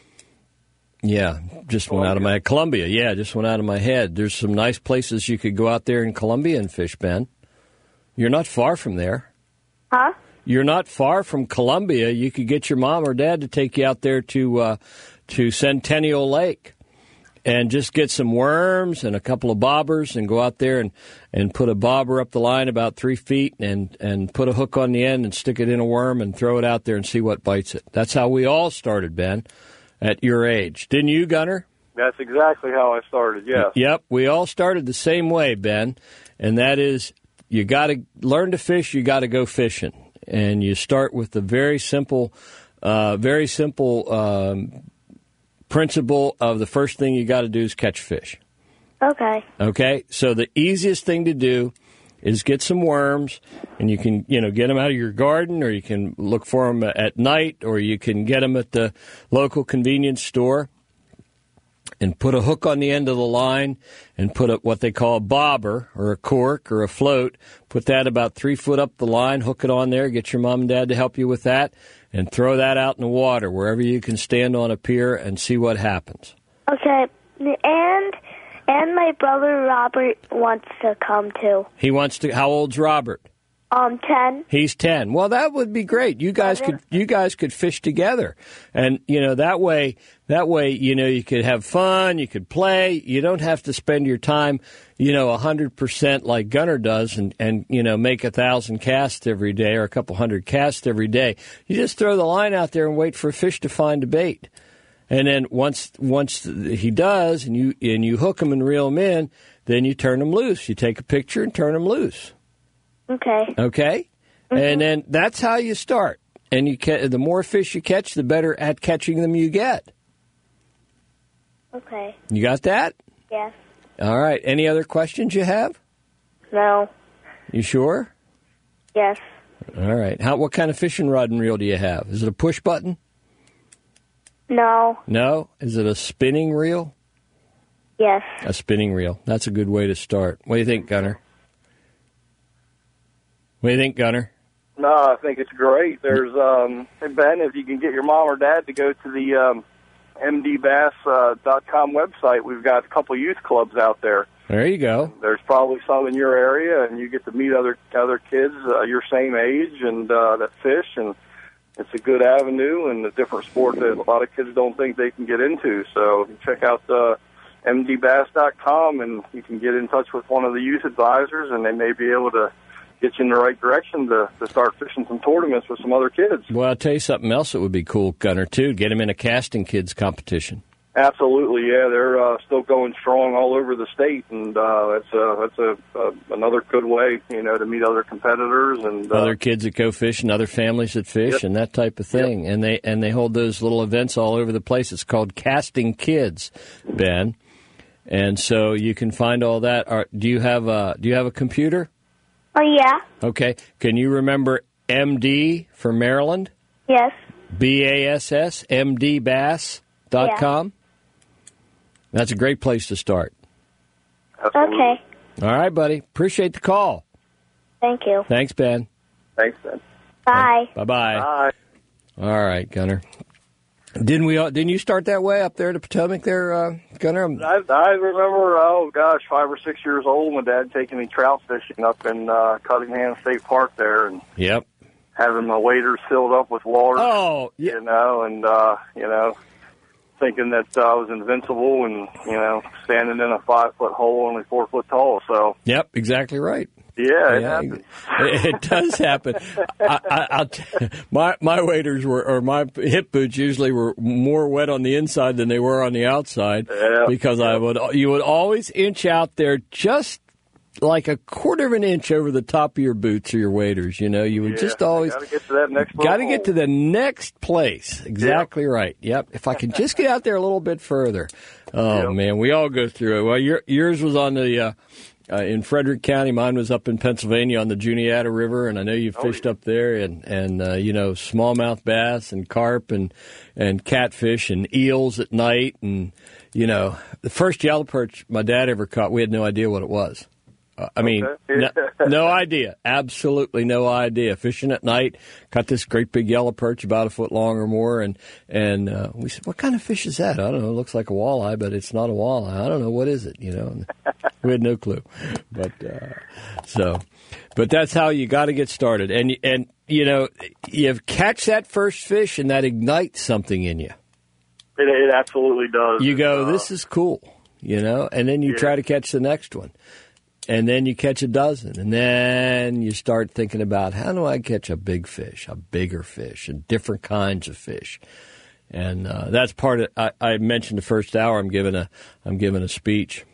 yeah, just went out of my head. Columbia, yeah, just went out of my head. There's some nice places you could go out there in Columbia and fish, Ben. You're not far from there.
Huh?
You're not far from Columbia. You could get your mom or dad to take you out there to uh, to Centennial Lake and just get some worms and a couple of bobbers and go out there and, and put a bobber up the line about three feet and, and put a hook on the end and stick it in a worm and throw it out there and see what bites it. That's how we all started, Ben, at your age. Didn't you, Gunnar?
That's exactly how I started, yes.
Yep, we all started the same way, Ben, and that is you got to learn to fish, you got to go fishing. And you start with the very simple, uh, very simple um, principle of the first thing you got to do is catch fish.
Okay.
Okay? So the easiest thing to do is get some worms, and you can, you know, get them out of your garden, or you can look for them at night, or you can get them at the local convenience store, and put a hook on the end of the line and put a, what they call a bobber or a cork or a float. Put that about three foot up the line, hook it on there, get your mom and dad to help you with that, and throw that out in the water wherever you can stand on a pier and see what happens.
Okay. And and my brother Robert wants to come too.
He wants to. How old's Robert?
Um, ten.
He's ten. Well, that would be great. You guys could you guys could fish together, and you know that way that way you know you could have fun, you could play. You don't have to spend your time, you know, a hundred percent like Gunnar does, and and you know make a thousand casts every day or a couple hundred casts every day. You just throw the line out there and wait for a fish to find a bait, and then once once he does, and you and you hook him and reel him in, then you turn him loose. You take a picture and turn him loose.
Okay.
Okay? Mm-hmm. And then that's how you start. And you ca- the more fish you catch, the better at catching them you get.
Okay.
You got that?
Yes.
All right. Any other questions you have?
No.
You sure?
Yes.
All right. How? What kind of fishing rod and reel do you have? Is it a push button?
No.
No? Is it a spinning reel?
Yes.
A spinning reel. That's a good way to start. What do you think, Gunnar? What do you think, Gunnar?
No, I think it's great. There's, um, hey Ben, if you can get your mom or dad to go to the um, M D bass dot com website, we've got a couple youth clubs out there.
There you go.
There's probably some in your area, and you get to meet other other kids uh, your same age and uh, that fish, and it's a good avenue and a different sport that a lot of kids don't think they can get into. So check out uh, M D bass dot com, and you can get in touch with one of the youth advisors, and they may be able to get you in the right direction to, to start fishing some tournaments with some other kids.
Well, I'll tell you something else that would be cool, Gunner, too. Get them in a casting kids competition.
Absolutely, yeah. They're uh, still going strong all over the state, and uh, that's a, that's a, a another good way, you know, to meet other competitors and uh,
other kids that go fishing, other families that fish,
yep.
and that type of thing. Yep. And they and they hold those little events all over the place. It's called Casting Kids, Ben. And so you can find all that. Are, do you have a Do you have a computer?
Oh yeah.
Okay. Can you remember M D for Maryland?
Yes.
B A S S M D bass dot com. Yeah. That's a great place to start.
Absolutely.
Okay.
All right, buddy. Appreciate the call.
Thank you.
Thanks, Ben.
Thanks, Ben.
Bye.
Bye bye.
Bye.
All right, Gunner. Didn't we? All, didn't you start that way up there to Potomac there, uh, Gunner?
I, I remember, oh, gosh, five or six years old, my dad taking me trout fishing up in uh, Cunningham State Park there. And
yep.
Having my waders filled up with water.
Oh, yeah.
You know, and, uh, you know, thinking that uh, I was invincible and, you know, standing in a five-foot hole only four foot tall. So.
Yep, exactly right.
Yeah, it
yeah,
happens.
It, it does happen. I, I, I'll t- my my waders were, or my hip boots usually were more wet on the inside than they were on the outside,
yeah,
because
yeah.
I would you would always inch out there just like a quarter of an inch over the top of your boots or your waders. You know, you would
yeah,
just always
got to get to that next.
Got to get to the next place. Exactly yep. right. Yep. If I can just get out there a little bit further. Oh yep. man, we all go through it. Well, your, yours was on the. Uh, Uh, in Frederick County, mine was up in Pennsylvania on the Juniata River, and I know you fished oh, yeah. up there, and and uh, you know, smallmouth bass and carp and and catfish and eels at night, and you know, the first yellow perch my dad ever caught, we had no idea what it was. Uh, I mean,
okay.
no, no idea, absolutely no idea. Fishing at night, caught this great big yellow perch, about a foot long or more, and and uh, we said, "What kind of fish is that?" I don't know. It looks like a walleye, but it's not a walleye. I don't know, what is it. You know, and we had no clue. But uh, so, but that's how you got to get started, and and you know, you catch that first fish, and that ignites something in you.
It, it absolutely does.
You go,
uh,
"This is cool," you know, and then you yeah. try to catch the next one. And then you catch a dozen, and then you start thinking about, how do I catch a big fish, a bigger fish, and different kinds of fish. And uh, that's part of. I, I mentioned the first hour. I'm giving a I'm giving a speech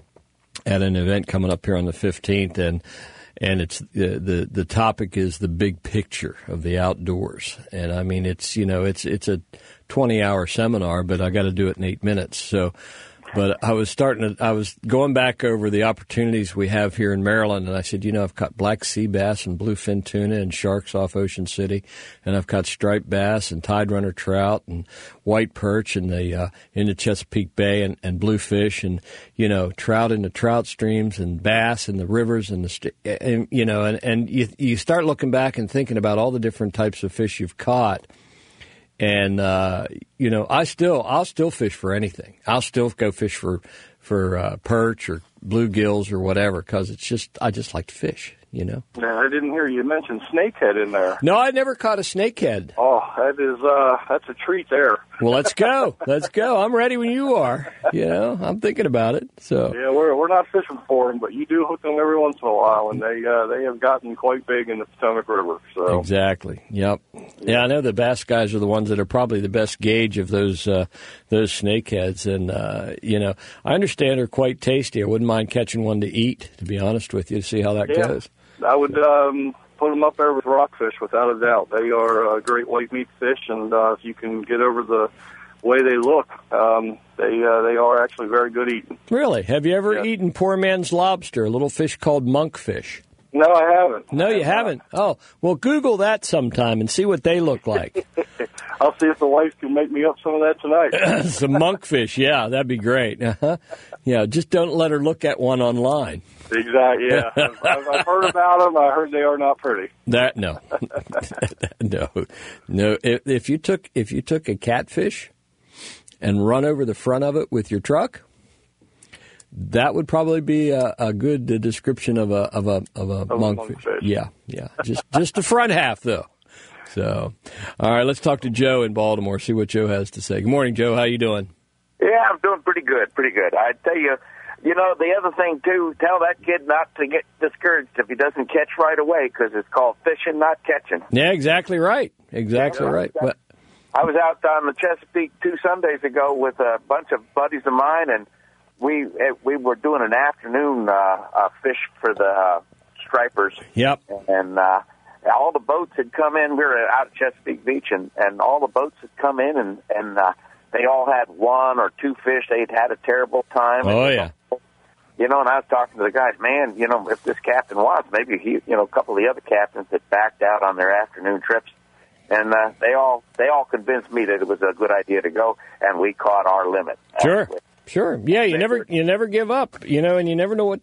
at an event coming up here on the fifteenth, and and it's the the the topic is the big picture of the outdoors. And I mean, it's you know it's it's a twenty hour seminar, but I got to do it in eight minutes. So. But I was starting to, I was going back over the opportunities we have here in Maryland, and I said, you know, I've caught black sea bass and bluefin tuna and sharks off Ocean City, and I've caught striped bass and tide runner trout and white perch in the uh, in the Chesapeake Bay and, and bluefish and you know trout in the trout streams and bass in the rivers and the st- and, you know and and you you start looking back and thinking about all the different types of fish you've caught. And, uh, you know, I still, I'll still fish for anything. I'll still go fish for, for, uh, perch or bluegills or whatever, cause it's just, I just like to fish, you know.
Now, I didn't hear you mention snakehead in there.
No, I never caught a snakehead.
Oh, that is, uh, that's a treat there.
Well, let's go. Let's go. I'm ready when you are. You know, I'm thinking about it. So
yeah, we're we're not fishing for them, but you do hook them every once in a while, and they uh, they have gotten quite big in the Potomac River. So
exactly. Yep. Yeah, I know the bass guys are the ones that are probably the best gauge of those uh, those snakeheads, and uh, you know, I understand they're quite tasty. I wouldn't mind catching one to eat, to be honest with you, to see how that
yeah,
goes.
I would um, put them up there with rockfish, without a doubt. They are uh, great white meat fish, and uh, if you can get over the way they look, um, they uh, they are actually very good eating.
Really? Have you ever
yeah.
eaten poor man's lobster, a little fish called monkfish?
No, I haven't.
No, you haven't? Oh, well, Google that sometime and see what they look like.
I'll see if the wife can make me up some of that tonight.
Some monkfish, yeah, that'd be great. Uh-huh. Yeah, just don't let her look at one online.
Exactly, yeah. I've, I've heard about them. I heard they are not pretty.
That no, no, no. If, if you took if you took a catfish and run over the front of it with your truck, that would probably be a, a good uh, description of a of a of a
Of
monkfish.
monkfish.
Yeah, yeah. Just just the front half though. So, all right, let's talk to Joe in Baltimore. See what Joe has to say. Good morning, Joe. How you doing?
Yeah, I'm doing pretty good, pretty good. I tell you, you know, the other thing, too, tell that kid not to get discouraged if he doesn't catch right away, because it's called fishing, not catching.
Yeah, exactly right. Exactly
Yeah,
right. But
I was out on the Chesapeake two Sundays ago with a bunch of buddies of mine, and we we were doing an afternoon uh, uh, fish for the uh, stripers.
Yep.
And uh, all the boats had come in. We were out at Chesapeake Beach, and, and all the boats had come in, and, and uh, they all had one or two fish. They'd had a terrible time.
Oh,
and,
yeah.
You know, and I was talking to the guys, man, you know, if this captain was, maybe he, you know, a couple of the other captains that backed out on their afternoon trips. And uh, they all they all convinced me that it was a good idea to go, and we caught our limit.
Sure, sure. Yeah, you never you never give up, you know, and you never know what...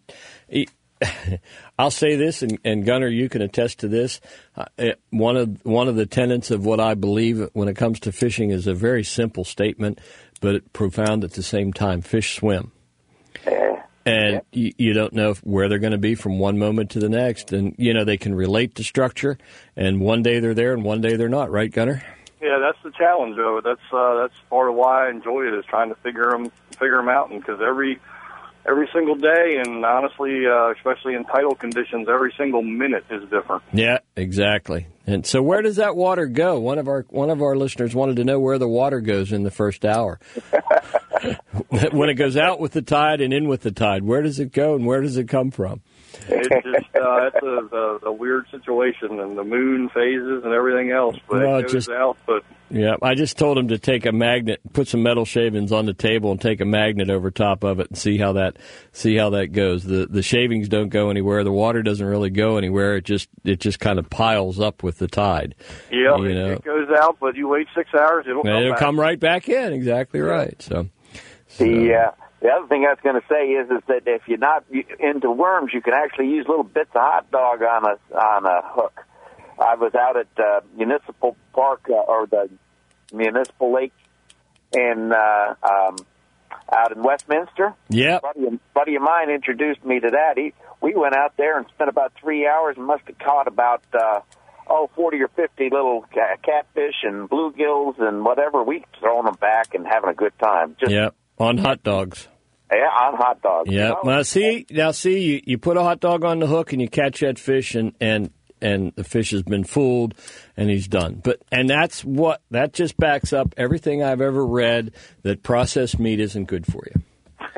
I'll say this, and, and Gunnar, you can attest to this. Uh, it, one of one of the tenets of what I believe when it comes to fishing is a very simple statement, but profound at the same time. Fish swim.
Yeah.
And
yeah.
you, you don't know where they're going to be from one moment to the next. And, you know, they can relate to structure, and one day they're there and one day they're not. Right, Gunnar?
Yeah, that's the challenge, though. That's uh, that's part of why I enjoy it, is trying to figure them figure them out. Because every every single day, and honestly, uh, especially in tidal conditions, every single minute is different.
Yeah, exactly. And so, where does that water go? One of our one of our listeners wanted to know where the water goes in the first hour. When it goes out with the tide and in with the tide, where does it go and where does it come from?
It's just uh, it's a, a, a weird situation, and the moon phases and everything else, but
Well,
it
it
goes
just-
out. But
Yeah, I just told him to take a magnet, put some metal shavings on the table, and take a magnet over top of it, and see how that see how that goes. The the shavings don't go anywhere. The water doesn't really go anywhere. It just it just kind of piles up with the tide.
yeah,
you
it,
know.
it goes out, but you wait six hours, it'll come
It'll
back.
come right back in. Exactly right. So, so
The uh, the other thing I was going to say is is that if you're not into worms, you can actually use little bits of hot dog on a on a hook. I was out at uh, Municipal Park uh, or the Municipal Lake in uh, um, out in Westminster.
Yep.
Buddy, of- buddy of mine introduced me to that. He, we went out there and spent about three hours and must have caught about uh, oh forty or fifty little ca- catfish and bluegills and whatever. We throwing them back and having a good time. Just
Yep, on hot dogs.
yeah, on hot dogs.
Yeah.
You know?
Now see, now see, you, you put a hot dog on the hook and you catch that fish, and, and and the fish has been fooled, and he's done. But and that's what that just backs up everything I've ever read, that processed meat isn't good for you.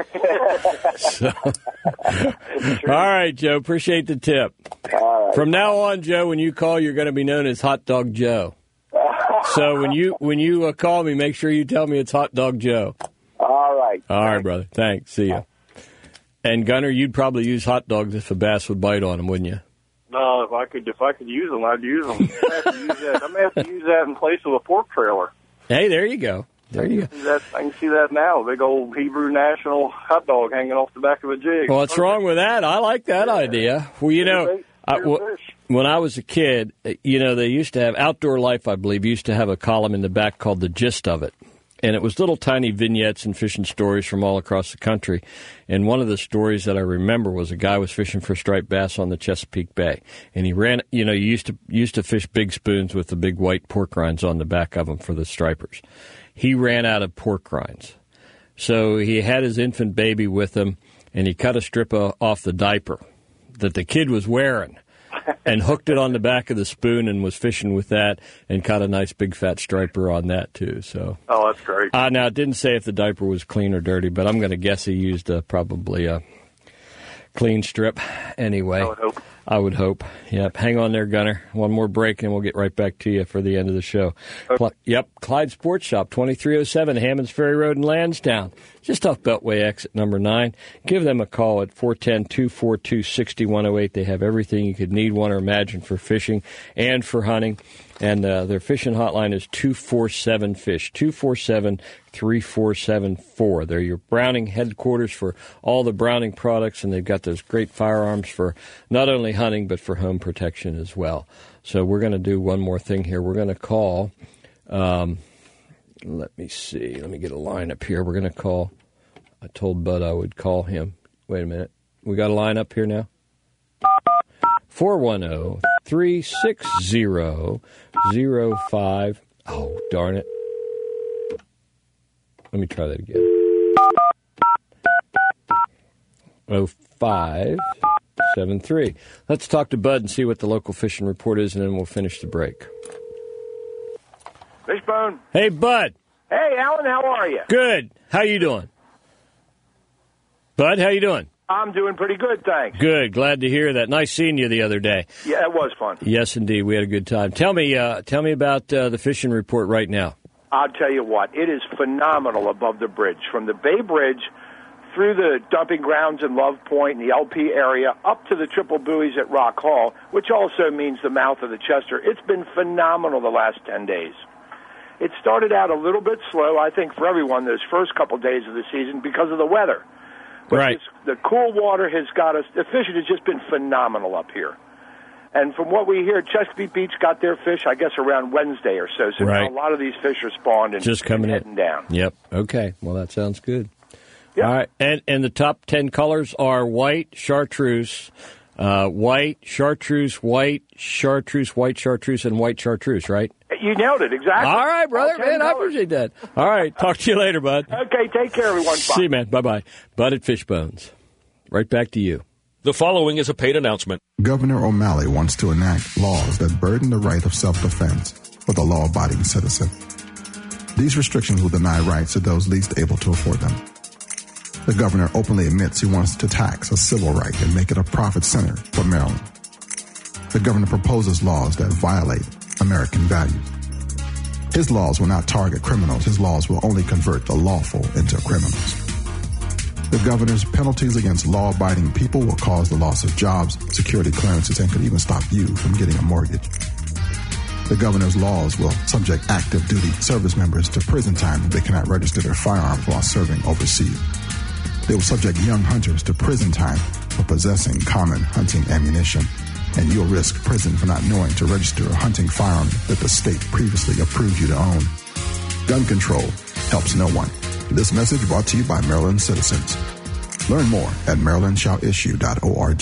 So, all right, Joe. Appreciate the tip.
All right.
From now on, Joe, when you call, you're going to be known as Hot Dog Joe. So when you when you uh, call me, make sure you tell me it's Hot Dog Joe.
All right.
All right, brother. Thanks. See you. And Gunnar, you'd probably use hot dogs if a bass would bite on them, wouldn't you?
No, if I could, if I could use them, I'd use them. I, have to use that. I may have to use that in place of a pork trailer.
Hey, there you go. There you go.
See that, I can see that now. Big old Hebrew National hot dog hanging off the back of a jig.
Well, what's wrong with that? I like that idea. Well, you know,
Here's
I,
fish.
w- when I was a kid, you know, they used to have Outdoor Life, I believe, used to have a column in the back called The Gist of It. And it was little tiny vignettes and fishing stories from all across the country. And one of the stories that I remember was a guy was fishing for striped bass on the Chesapeake Bay. And he ran, you know, you used to used to fish big spoons with the big white pork rinds on the back of them for the stripers. He ran out of pork rinds. So he had his infant baby with him, and he cut a strip of, off the diaper that the kid was wearing and hooked it on the back of the spoon and was fishing with that and caught a nice big fat striper on that too. So,
Oh, that's great.
uh, now it didn't say if the diaper was clean or dirty, but I'm going to guess he used uh, probably a clean strip anyway.
I would hope.
I would hope. Yep. Hang on there, Gunner. One more break, and we'll get right back to you for the end of the show. Cl- yep. Clyde Sports Shop, twenty-three oh seven Hammonds Ferry Road in Lansdowne. Just off Beltway exit number nine. Give them a call at four one zero, two four two, six one zero eight. They have everything you could need, want, or imagine for fishing and for hunting. And uh, their fishing hotline is two four seven fish, two four seven, three four seven four. They're your Browning headquarters for all the Browning products, and they've got those great firearms for not only hunting but for home protection as well. So we're going to do one more thing here. We're going to call, um, let me see, let me get a line up here. We're going to call, I told Bud I would call him. Wait a minute. We got a line up here now. four one zero, three six zero, zero five. Oh, darn it. Let me try that again. oh five seven three. Let's talk to Bud and see what the local fishing report is, and then we'll finish the break.
Fishbone.
Hey, Bud.
Hey, Alan, how are you?
Good. How you doing? Bud, how you doing?
I'm doing pretty good, thanks.
Good. Glad to hear that. Nice seeing you the other day.
Yeah, it was fun.
Yes, indeed. We had a good time. Tell me, uh, tell me about uh, the fishing report right now.
I'll tell you what, it is phenomenal above the bridge. From the Bay Bridge through the dumping grounds in Love Point and the L P area up to the triple buoys at Rock Hall, which also means the mouth of the Chester. It's been phenomenal the last ten days. It started out a little bit slow, I think, for everyone those first couple days of the season because of the weather. But
right.
The cool water has got us, the fishing has just been phenomenal up here. And from what we hear, Chesapeake Beach got their fish, I guess, around Wednesday or so. So
right.
now a lot of these fish are spawned and
just coming
and heading
in.
down.
Yep. Okay. Well, that sounds good.
Yep.
All right. And and the top ten colors are white, chartreuse, uh, white, chartreuse, white, chartreuse, white chartreuse, and white chartreuse, right?
You nailed it, exactly.
All right, brother.
All
Man, I
colors.
appreciate that. All right. Talk to you later, Bud.
Okay. Take care, everyone. Bye.
See you, man. Bye-bye. Bud at Fishbones. Right back to you.
The following is a paid announcement.
Governor O'Malley wants to enact laws that burden the right of self-defense for the law-abiding citizen. These restrictions will deny rights to those least able to afford them. The governor openly admits he wants to tax a civil right and make it a profit center for Maryland. The governor proposes laws that violate American values. His laws will not target criminals. His laws will only convert the lawful into criminals. The governor's penalties against law-abiding people will cause the loss of jobs, security clearances, and could even stop you from getting a mortgage. The governor's laws will subject active duty service members to prison time if they cannot register their firearms while serving overseas. They will subject young hunters to prison time for possessing common hunting ammunition, and you'll risk prison for not knowing to register a hunting firearm that the state previously approved you to own. Gun control helps no one. This message brought to you by Maryland citizens. Learn more at maryland shall issue dot org.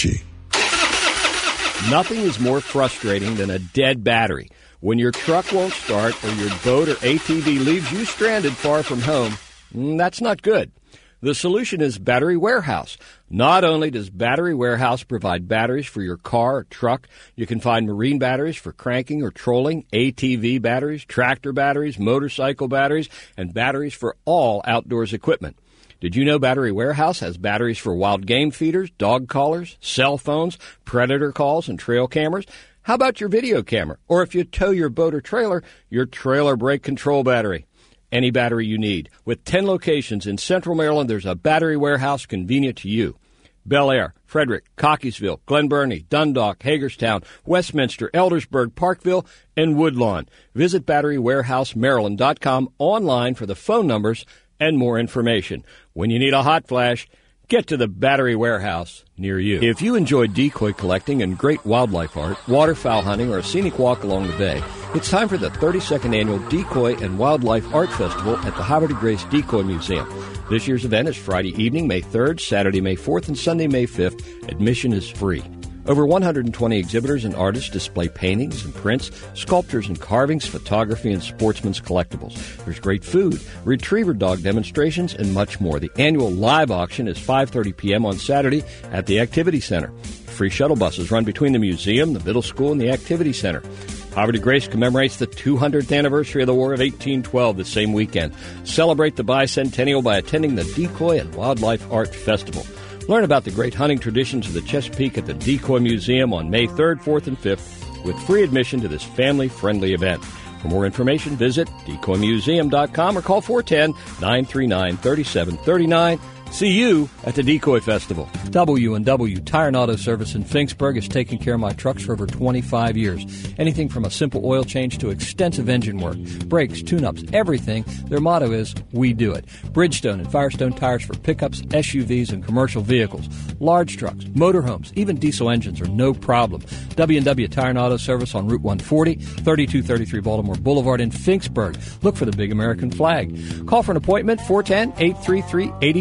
Nothing is more frustrating than a dead battery. When your truck won't start or your boat or A T V leaves you stranded far from home, that's not good. The solution is Battery Warehouse. Not only does Battery Warehouse provide batteries for your car or truck, you can find marine batteries for cranking or trolling, A T V batteries, tractor batteries, motorcycle batteries, and batteries for all outdoors equipment. Did you know Battery Warehouse has batteries for wild game feeders, dog collars, cell phones, predator calls, and trail cameras? How about your video camera? Or if you tow your boat or trailer, your trailer brake control battery. Any battery you need. With ten locations in Central Maryland, there's a Battery Warehouse convenient to you. Bel Air, Frederick, Cockeysville, Glen Burnie, Dundalk, Hagerstown, Westminster, Eldersburg, Parkville, and Woodlawn. Visit battery warehouse maryland dot com online for the phone numbers and more information. When you need a hot flash, get to the Battery Warehouse near you. If you enjoy decoy collecting and great wildlife art, waterfowl hunting, or a scenic walk along the bay, it's time for the thirty-second Annual Decoy and Wildlife Art Festival at the Havre de Grace Decoy Museum. This year's event is Friday evening, May third, Saturday, May fourth, and Sunday, May fifth. Admission is free. Over one hundred twenty exhibitors and artists display paintings and prints, sculptures and carvings, photography, and sportsman's collectibles. There's great food, retriever dog demonstrations, and much more. The annual live auction is five thirty p.m. on Saturday at the Activity Center. Free shuttle buses run between the museum, the middle school, and the Activity Center. Havre de Grace commemorates the two hundredth anniversary of the War of eighteen twelve the same weekend. Celebrate the bicentennial by attending the Decoy and Wildlife Art Festival. Learn about the great hunting traditions of the Chesapeake at the Decoy Museum on May third, fourth, and fifth with free admission to this family-friendly event. For more information, visit decoy museum dot com or call four one zero, nine three nine, three seven three nine. See you at the Decoy Festival. W and W Tire and Auto Service in Finksburg has taken care of my trucks for over twenty-five years. Anything from a simple oil change to extensive engine work, brakes, tune-ups, everything. Their motto is, we do it. Bridgestone and Firestone tires for pickups, S U Vs, and commercial vehicles. Large trucks, motorhomes, even diesel engines are no problem. W and W Tire and Auto Service on Route one forty, thirty-two thirty-three Baltimore Boulevard in Finksburg. Look for the big American flag. Call for an appointment, four one zero, eight three three, eight four one zero.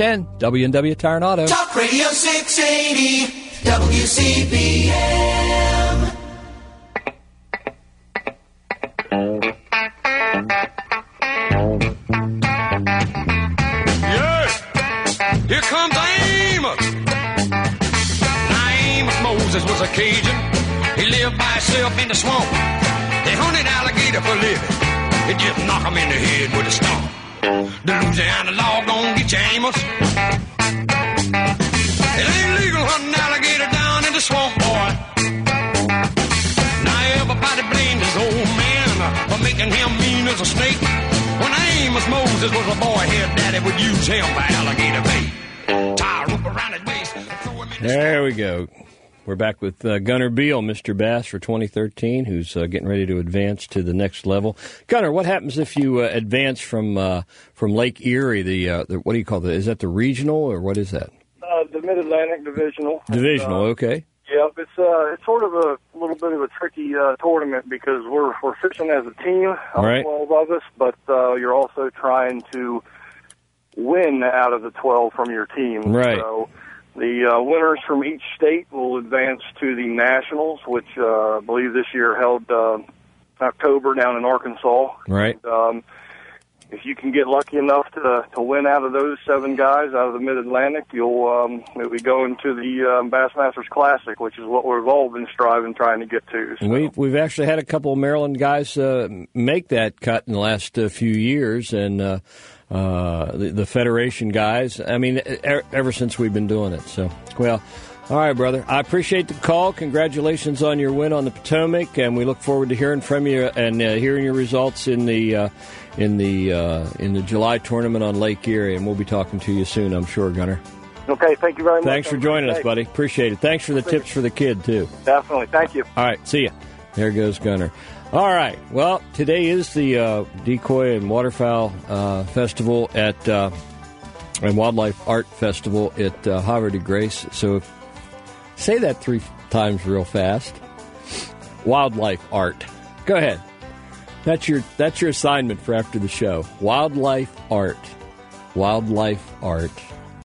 again, W and W Tire and Auto.
Talk Radio six eighty, W C B M.
Yeah, here comes Amos. Now Amos Moses was a Cajun. He lived by himself in the swamp. They hunted alligator for living. They just knock him in the head with a stomp. The Louisiana law gon' get you, Amos. It ain't legal hunting alligator down in the swamp, boy. Now everybody blamed his old man for making him mean as a snake. When Amos Moses was a boy, his daddy would use him by Alligator Bay. Tie a rope around his waist and throw him in the
There we go. We're back with uh, Gunnar Beal, Mister Bass for twenty thirteen, who's uh, getting ready to advance to the next level. Gunnar, what happens if you uh, advance from uh, from Lake Erie? The, uh, the what do you call it? Is that the regional or what is that?
Uh, the Mid-Atlantic Divisional.
Divisional,
uh,
okay.
Yep, it's uh, it's sort of a little bit of a tricky uh, tournament because we're we're fishing as a team, all
right.
twelve of us, but uh, you're also trying to win out of the twelve from your team.
Right.
So the uh, winners from each state will advance to the Nationals, which uh, I believe this year held uh, October down in Arkansas.
Right.
And, um, if you can get lucky enough to to win out of those seven guys out of the Mid-Atlantic, you'll um, you'll be going to the um, Bassmasters Classic, which is what we've all been striving, trying to get to. So.
We've, we've actually had a couple of Maryland guys uh, make that cut in the last uh, few years, and uh, uh, the, the Federation guys, I mean, er, ever since we've been doing it. So, well, all right, brother. I appreciate the call. Congratulations on your win on the Potomac, and we look forward to hearing from you and uh, hearing your results in the uh, in the uh, in the July tournament on Lake Erie, and we'll be talking to you soon, I'm sure, Gunnar.
Okay, thank you very much.
Thanks for joining us, buddy. Appreciate it. Thanks for the tips for the kid, too.
Definitely. Thank you.
All right, see ya. There goes Gunnar. All right, well, today is the uh, Decoy and Waterfowl uh, Festival at uh, and Wildlife Art Festival at uh, Havre de Grace. So if, say that three times real fast. Wildlife art. Go ahead. That's your that's your assignment for after the show. Wildlife art. Wildlife art.